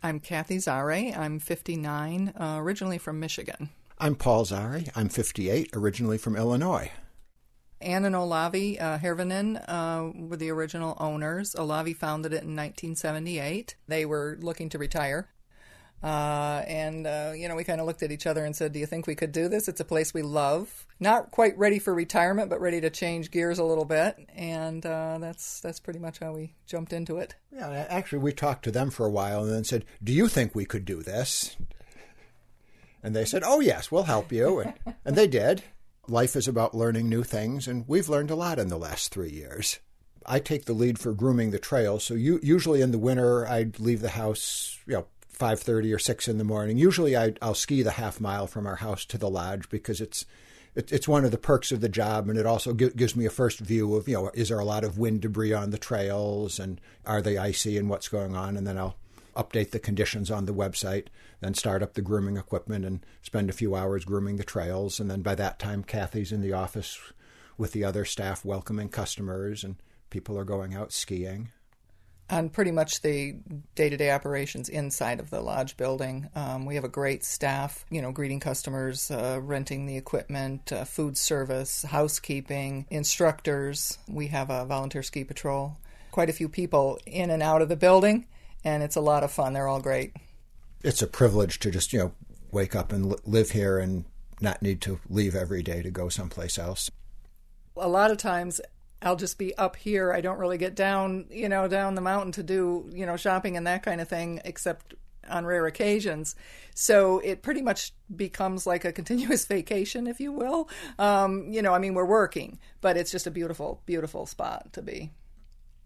I'm Kathy Zare. I'm 59, originally from Michigan. I'm Paul Zare. I'm 58, originally from Illinois. Ann and Olavi Hirvonen were the original owners. Olavi founded it in 1978. They were looking to retire. We kind of looked at each other and said, do you think we could do this? It's a place we love. Not quite ready for retirement, but ready to change gears a little bit. And that's pretty much how we jumped into it. Yeah, actually, we talked to them for a while and then said, do you think we could do this? And they said, oh, yes, we'll help you. And they did. Life is about learning new things, and we've learned a lot in the last 3 years. I take the lead for grooming the trails. So usually in the winter, I'd leave the house, 5:30 or 6 in the morning. Usually I'll ski the half mile from our house to the lodge because it's one of the perks of the job, and it also gives me a first view of, is there a lot of wind debris on the trails, and are they icy, and what's going on, and then I'll update the conditions on the website, then start up the grooming equipment and spend a few hours grooming the trails. And then by that time, Kathy's in the office with the other staff welcoming customers, and people are going out skiing. On pretty much the day-to-day operations inside of the lodge building. We have a great staff, greeting customers, renting the equipment, food service, housekeeping, instructors. We have a volunteer ski patrol. Quite a few people in and out of the building, and it's a lot of fun. They're all great. It's a privilege to just, wake up and live here and not need to leave every day to go someplace else. A lot of times I'll just be up here. I don't really get down, down the mountain to do, shopping and that kind of thing, except on rare occasions. So it pretty much becomes like a continuous vacation, if you will. We're working, but it's just a beautiful, beautiful spot to be.